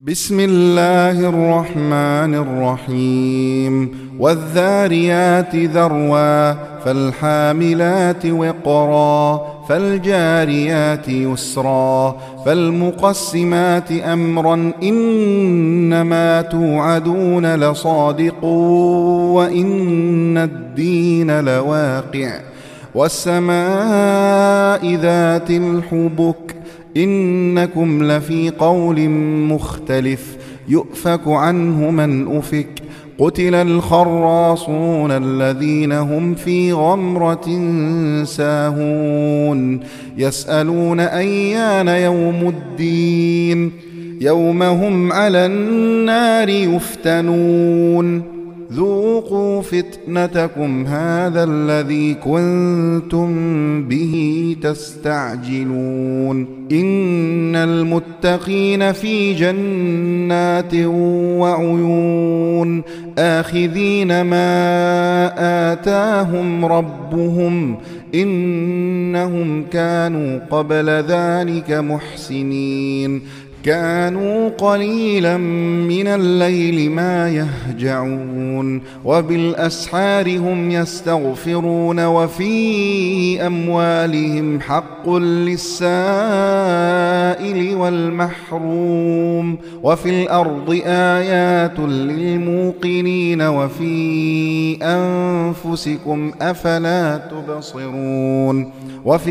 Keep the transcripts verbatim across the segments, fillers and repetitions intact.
بسم الله الرحمن الرحيم والذاريات ذروا فالحاملات وقرا فالجاريات يسرا فالمقسمات أمرا إنما توعدون لصادق وإن الدين لواقع والسماء ذات الحبك إنكم لفي قول مختلف يؤفك عنه من أفك قتل الخراصون الذين هم في غمرة ساهون يسألون أيان يوم الدين يوم هم على النار يفتنون ذوقوا فتنتكم هذا الذي كنتم به تستعجلون إن المتقين في جنات وعيون آخذين ما آتاهم ربهم إنهم كانوا قبل ذلك محسنين كانوا قليلا من الليل ما يهجعون وبالأسحار هم يستغفرون وفي أموالهم حق للسائل والمحروم وفي الأرض آيات للموقنين وفي أنفسكم أفلا تبصرون وفي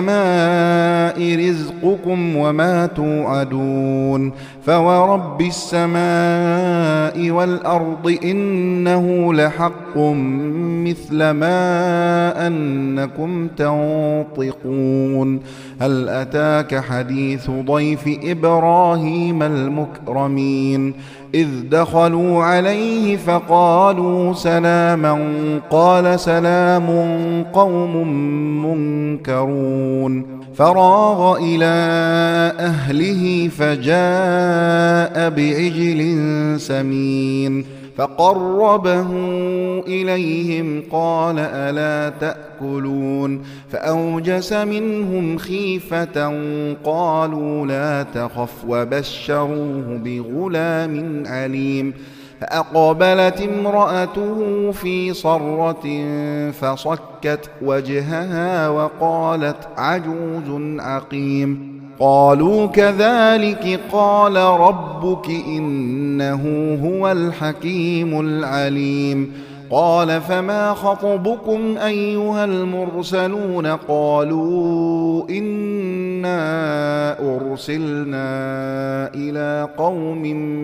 السماء رزقكم وما توعدون فورب السماء والأرض إنه لحق مثل ما أنكم تنطقون هل أتاك حديث ضيف إبراهيم المكرمين إذ دخلوا عليه فقالوا سلاما قال سلام قوم منكرون فراغ إلى أهله فجاء بعجل سمين فقربه إليهم قال ألا تأكلون فأوجس منهم خيفة قالوا لا تخف وبشروه بغلام عليم فأقبلت امرأته في صرة فصكت وجهها وقالت عجوز عقيم قالوا كذلك قال ربك إنه هو الحكيم العليم قال فما خطبكم أيها المرسلون قالوا إنا أرسلنا إلى قوم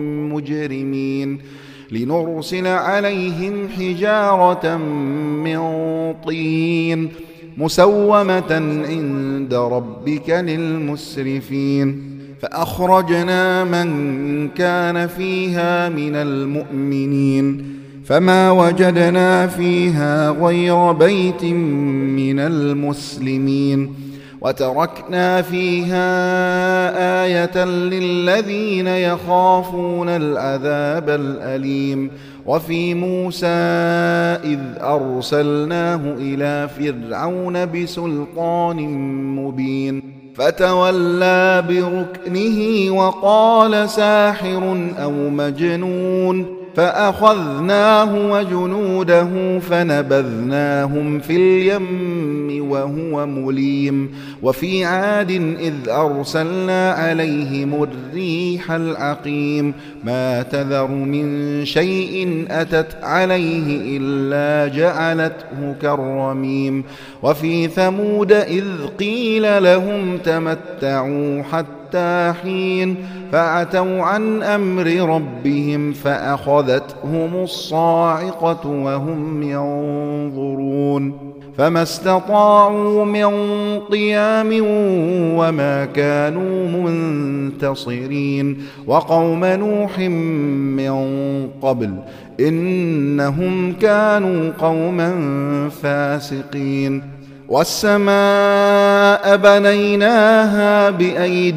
مجرمين لنرسل عليهم حجارة من طين مسومة عند ربك للمسرفين فأخرجنا من كان فيها من المؤمنين فما وجدنا فيها غير بيت من المسلمين وتركنا فيها آية للذين يخافون العذاب الأليم وفي موسى إذ أرسلناه إلى فرعون بسلطان مبين فتولى بركنه وقال ساحر أو مجنون فأخذناه وجنوده فنبذناهم في اليم وهو مليم وفي عاد إذ أرسلنا عليهم الريح العقيم ما تذر من شيء أتت عليه إلا جعلته كالرميم وفي ثمود إذ قيل لهم تمتعوا حتى حين فعتوا عن أمر ربهم فأخذتهم الصاعقة وهم ينظرون فما استطاعوا من قيام وما كانوا منتصرين وقوم نوح من قبل إنهم كانوا قوما فاسقين والسماء بنيناها بأيد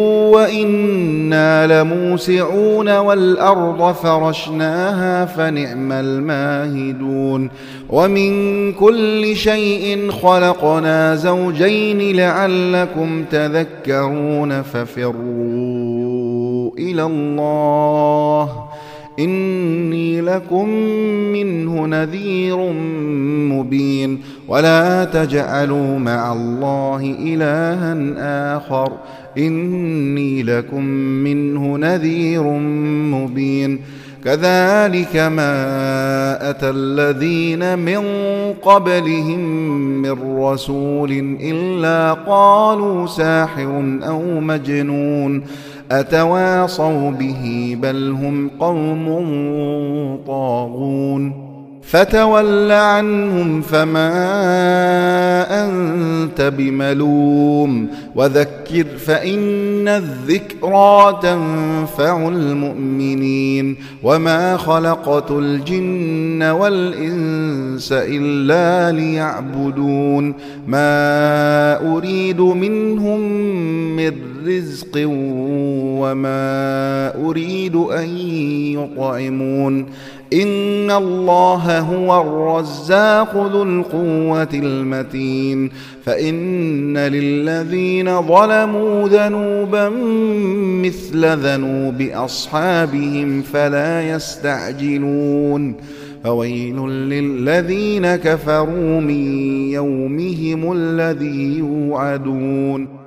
وإنا لموسعون والأرض فرشناها فنعم الماهدون ومن كل شيء خلقنا زوجين لعلكم تذكرون ففروا إلى الله إني لكم منه نذير مبين ولا تجعلوا مع الله إلها آخر إني لكم منه نذير مبين كذلك ما أتى الذين من قبلهم من رسول إلا قالوا ساحر أو مجنون أتواصوا به بل هم قوم طاغون فتول عنهم فما أنت بملوم وذكر فإن الذكرى تنفع المؤمنين وما خلقت الجن والإنس إلا ليعبدون ما أريد منهم من رزق وما أريد أن يطعمون إن الله هو الرزاق ذو القوة المتين فإن للذين ظلموا ذنوبا مثل ذنوب أصحابهم فلا يستعجلون فويل للذين كفروا من يومهم الذي يوعدون